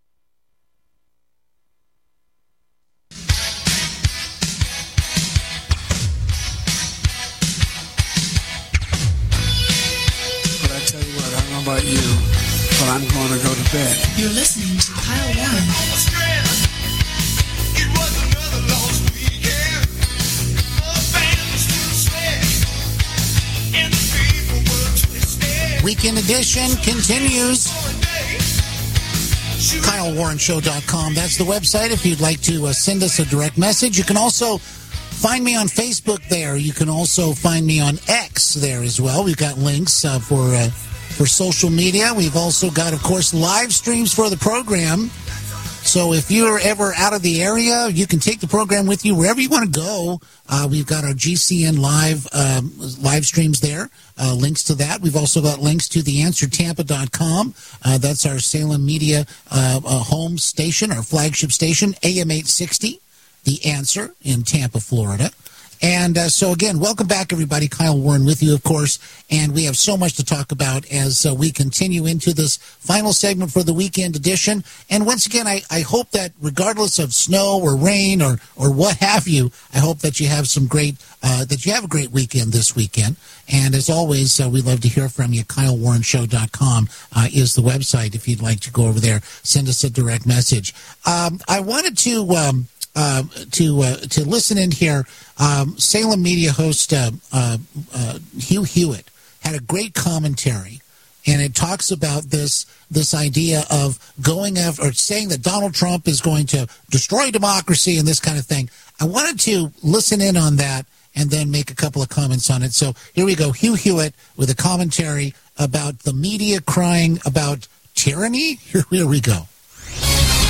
[SPEAKER 14] About you, but I'm going to go to bed.
[SPEAKER 15] You're listening to Kyle Warren.
[SPEAKER 2] Weekend edition continues. Kyle Warren Show dot com. That's the website if you'd like to uh, send us a direct message. You can also find me on Facebook there. You can also find me on X there as well. We've got links uh, for... Uh, For social media. We've also got, of course, live streams for the program. So if you're ever out of the area, you can take the program with you wherever you want to go. Uh, we've got our G C N live um, live streams there, uh, links to that. We've also got links to the answer tampa dot com. Uh, that's our Salem Media uh, uh, home station, our flagship station, A M eight sixty, The Answer in Tampa, Florida. And uh, so, again, welcome back, everybody. Kyle Warren with you, of course. And we have so much to talk about as uh, we continue into this final segment for the weekend edition. And once again, I, I hope that regardless of snow or rain or, or what have you, I hope that you have some great, uh, that you have a great weekend this weekend. And as always, uh, we'd love to hear from you. Kyle Warren Show dot com uh, is the website. If you'd like to go over there, send us a direct message. Um, I wanted to... Um, Uh, to uh, to listen in here. Um, Salem Media host uh, uh, uh, Hugh Hewitt had a great commentary, and it talks about this this idea of going after or saying that Donald Trump is going to destroy democracy and this kind of thing. I wanted to listen in on that and then make a couple of comments on it. So here we go. Hugh Hewitt with a commentary about the media crying about tyranny. Here, here we go.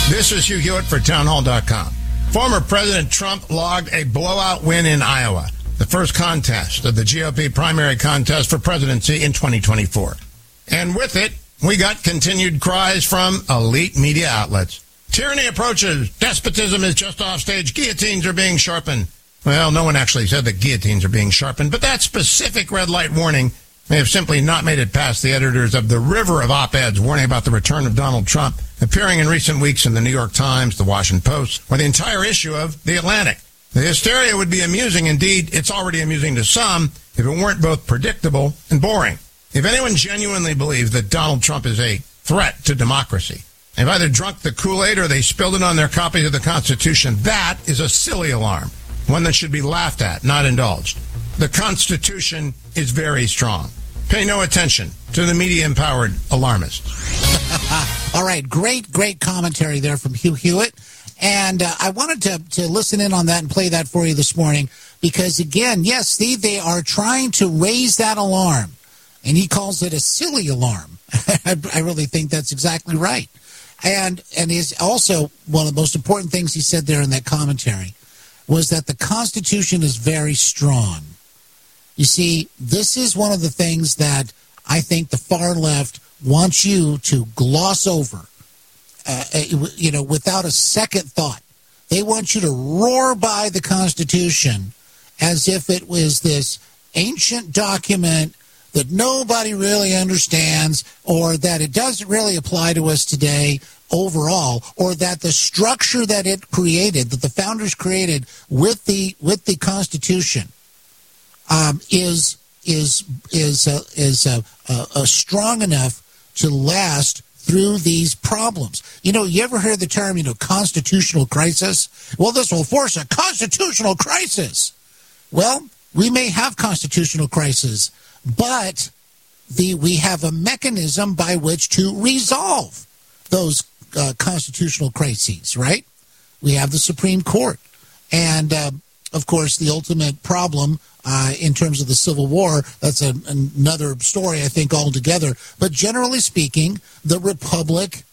[SPEAKER 21] This is Hugh Hewitt for townhall dot com. Former President Trump logged a blowout win in Iowa, the first contest of the G O P primary contest for presidency in twenty twenty-four. And with it, we got continued cries from elite media outlets. Tyranny approaches. Despotism is just off stage. Guillotines are being sharpened. Well, no one actually said that guillotines are being sharpened, but that specific red light warning may have simply not made it past the editors of the river of op-eds warning about the return of Donald Trump, appearing in recent weeks in the New York Times, the Washington Post, or the entire issue of The Atlantic. The hysteria would be amusing. Indeed, it's already amusing to some if it weren't both predictable and boring. If anyone genuinely believes that Donald Trump is a threat to democracy, they've either drunk the Kool-Aid or they spilled it on their copies of the Constitution. That is a silly alarm, one that should be laughed at, not indulged. The Constitution is very strong. Pay no attention to the media-empowered alarmists.
[SPEAKER 2] All right, great, great commentary there from Hugh Hewitt. And uh, I wanted to, to listen in on that and play that for you this morning because, again, yes, Steve, they are trying to raise that alarm. And he calls it a silly alarm. I, I really think that's exactly right. And and is also one of the most important things he said there in that commentary was that the Constitution is very strong. You see, this is one of the things that I think the far left wants you to gloss over, uh, you know, without a second thought. They want you to roar by the Constitution as if it was this ancient document that nobody really understands, or that it doesn't really apply to us today overall, or that the structure that it created, that the founders created with the with the Constitution, um, is is is uh, is uh, uh, uh, strong enough to last through these problems. You know, you ever heard the term, you know, constitutional crisis? Well, this will force a constitutional crisis. Well, we may have constitutional crisis, but the we have a mechanism by which to resolve those uh, constitutional crises, right? We have the Supreme Court. And, uh, of course, the ultimate problem uh, in terms of the Civil War, that's a, another story, I think, altogether. But generally speaking, the Republic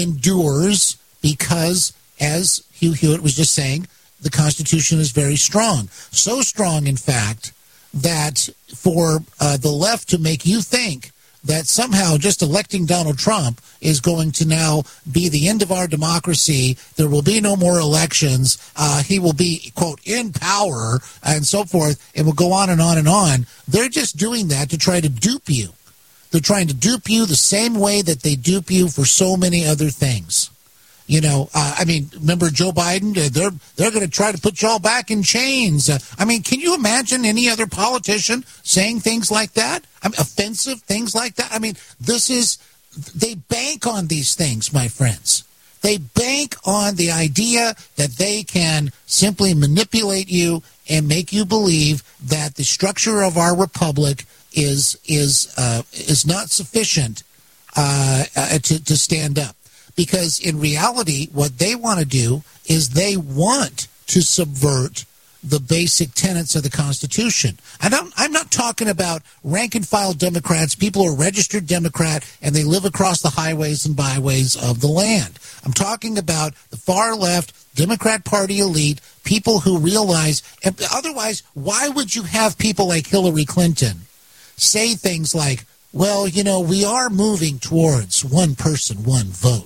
[SPEAKER 2] endures because, as Hugh Hewitt was just saying, the Constitution is very strong. So strong, in fact, that for uh, the left to make you think that somehow just electing Donald Trump is going to now be the end of our democracy, there will be no more elections, uh, he will be, quote, in power, and so forth, it will go on and on and on. They're just doing that to try to dupe you. They're trying to dupe you the same way that they dupe you for so many other things. You know, uh, I mean, remember Joe Biden? Uh, they're they're going to try to put y'all back in chains. Uh, I mean, can you imagine any other politician saying things like that? I mean, offensive things like that? I mean, this is, they bank on these things, my friends. They bank on the idea that they can simply manipulate you and make you believe that the structure of our republic is is uh, is not sufficient uh, uh, to to stand up. Because in reality, what they want to do is they want to subvert the basic tenets of the Constitution. And I'm, I'm not talking about rank-and-file Democrats, people who are registered Democrat, and they live across the highways and byways of the land. I'm talking about the far-left Democrat Party elite, people who realize, otherwise, why would you have people like Hillary Clinton say things like, well, you know, we are moving towards one person, one vote.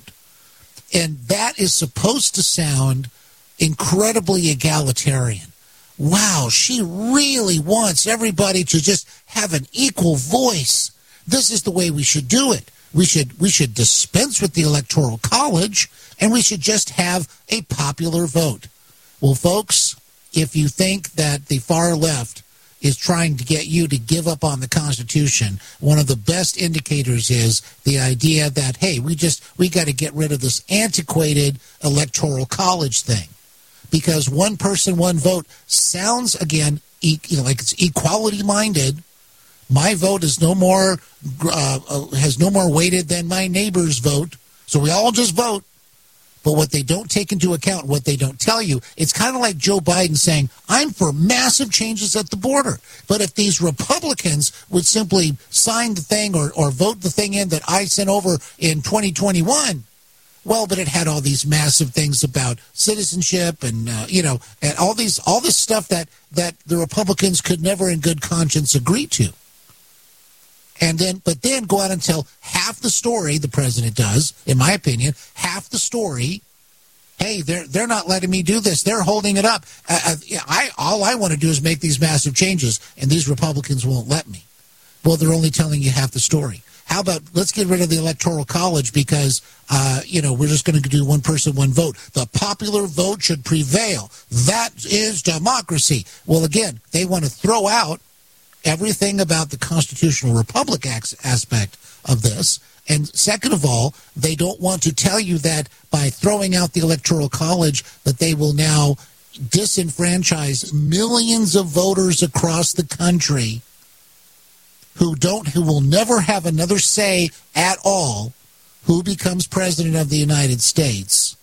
[SPEAKER 2] And that is supposed to sound incredibly egalitarian. Wow, she really wants everybody to just have an equal voice. This is the way we should do it. We should we should dispense with the Electoral College, and we should just have a popular vote. Well, folks, if you think that the far left is trying to get you to give up on the Constitution, one of the best indicators is the idea that, hey, we just we got to get rid of this antiquated Electoral College thing. Because one person, one vote sounds, again, e- you know, like it's equality-minded. My vote is no more uh, has no more weighted than my neighbor's vote, so we all just vote. But what they don't take into account, what they don't tell you, it's kind of like Joe Biden saying, I'm for massive changes at the border. But if these Republicans would simply sign the thing or, or vote the thing in that I sent over in twenty twenty-one, Well, but it had all these massive things about citizenship and, uh, you know, and all these all this stuff that, that the Republicans could never in good conscience agree to. And then, but then go out and tell half the story, the president does, in my opinion, half the story. Hey, they're they're not letting me do this. They're holding it up. Uh, I all I want to do is make these massive changes, and these Republicans won't let me. Well, they're only telling you half the story. How about let's get rid of the Electoral College because, uh, you know, we're just going to do one person, one vote. The popular vote should prevail. That is democracy. Well, again, they want to throw out everything about the constitutional republic aspect of this. And second of all, they don't want to tell you that by throwing out the Electoral College that they will now disenfranchise millions of voters across the country who don't, who will never have another say at all who becomes president of the United States.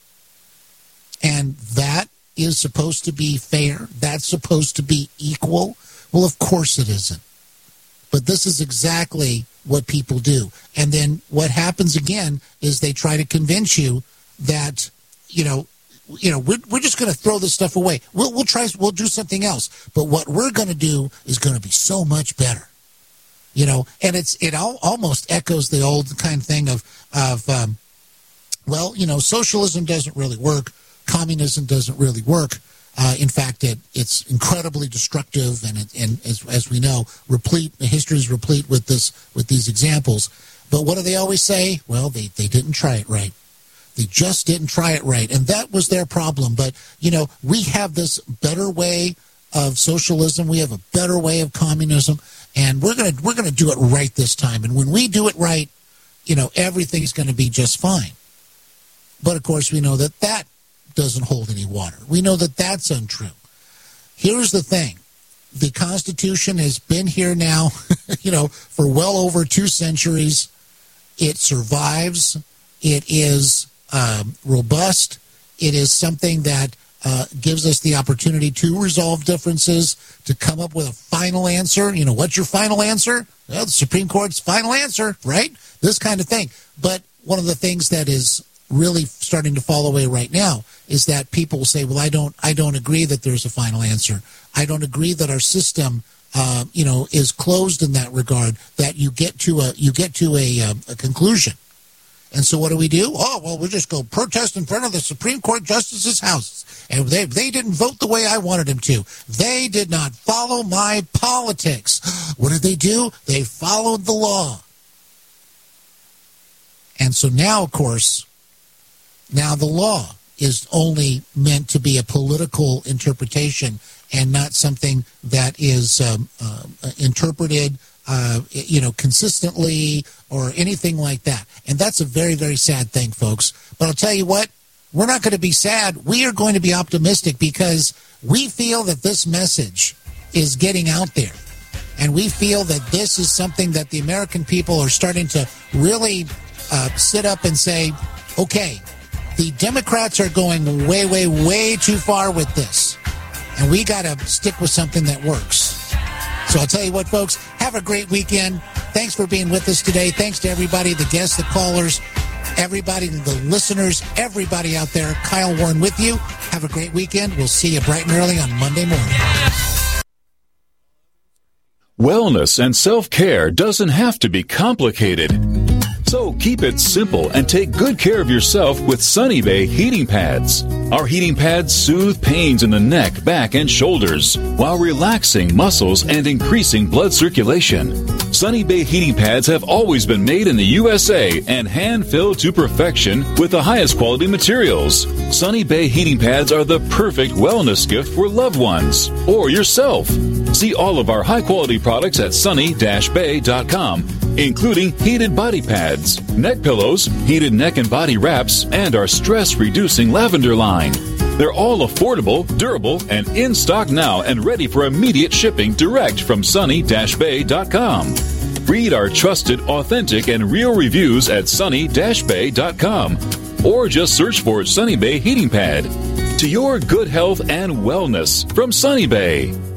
[SPEAKER 2] And that is supposed to be fair. That's supposed to be equal. Well, of course it isn't. But this is exactly what people do. And then what happens again is they try to convince you that, you know, you know, we're, we're just going to throw this stuff away. We'll, we'll try, we'll do something else. But what we're going to do is going to be so much better. You know, and it's it all, almost echoes the old kind of thing of, of um, well, you know, socialism doesn't really work. Communism doesn't really work. Uh, in fact, it it's incredibly destructive, and it, and as as we know, replete history is replete with this with these examples. But what do they always say? Well, they, they didn't try it right. They just didn't try it right, and that was their problem. But you know, we have this better way of socialism. We have a better way of communism. And we're gonna we're gonna do it right this time. And when we do it right, you know, everything's going to be just fine. But of course, we know that that doesn't hold any water. We know that that's untrue. Here's the thing: the Constitution has been here now, you know, for well over two centuries. It survives. It is um, robust. It is something that Uh, gives us the opportunity to resolve differences, to come up with a final answer. You know, what's your final answer? Well, the Supreme Court's final answer, right? This kind of thing. But one of the things that is really starting to fall away right now is that people will say, well, I don't I don't agree that there's a final answer. I don't agree that our system, uh, you know, is closed in that regard, that you get to a, you get to a, a, a conclusion. And so what do we do? Oh, well, we'll just go protest in front of the Supreme Court justices' houses. And they they didn't vote the way I wanted them to. They did not follow my politics. What did they do? They followed the law. And so now, of course, now the law is only meant to be a political interpretation and not something that is um, uh, interpreted Uh, you know, consistently or anything like that. And that's a very, very sad thing, folks. But I'll tell you what, we're not going to be sad. We are going to be optimistic because we feel that this message is getting out there. And we feel that this is something that the American people are starting to really uh, sit up and say, okay, the Democrats are going way, way, way too far with this. And we got to stick with something that works. So I'll tell you what, folks, have a great weekend. Thanks for being with us today. Thanks to everybody, the guests, the callers, everybody, the listeners, everybody out there. Kyle Warren with you. Have a great weekend. We'll see you bright and early on Monday morning.
[SPEAKER 11] Wellness and self-care doesn't have to be complicated. So keep it simple and take good care of yourself with Sunny Bay heating pads. Our heating pads soothe pains in the neck, back, and shoulders while relaxing muscles and increasing blood circulation. Sunny Bay heating pads have always been made in the U S A and hand-filled to perfection with the highest quality materials. Sunny Bay heating pads are the perfect wellness gift for loved ones or yourself. See all of our high-quality products at sunny dash bay dot com, including heated body pads, neck pillows, heated neck and body wraps, and our stress-reducing lavender line. They're all affordable, durable, and in stock now and ready for immediate shipping direct from sunny dash bay dot com. Read our trusted, authentic, and real reviews at sunny dash bay dot com or just search for Sunny Bay Heating Pad. To your good health and wellness from Sunny Bay.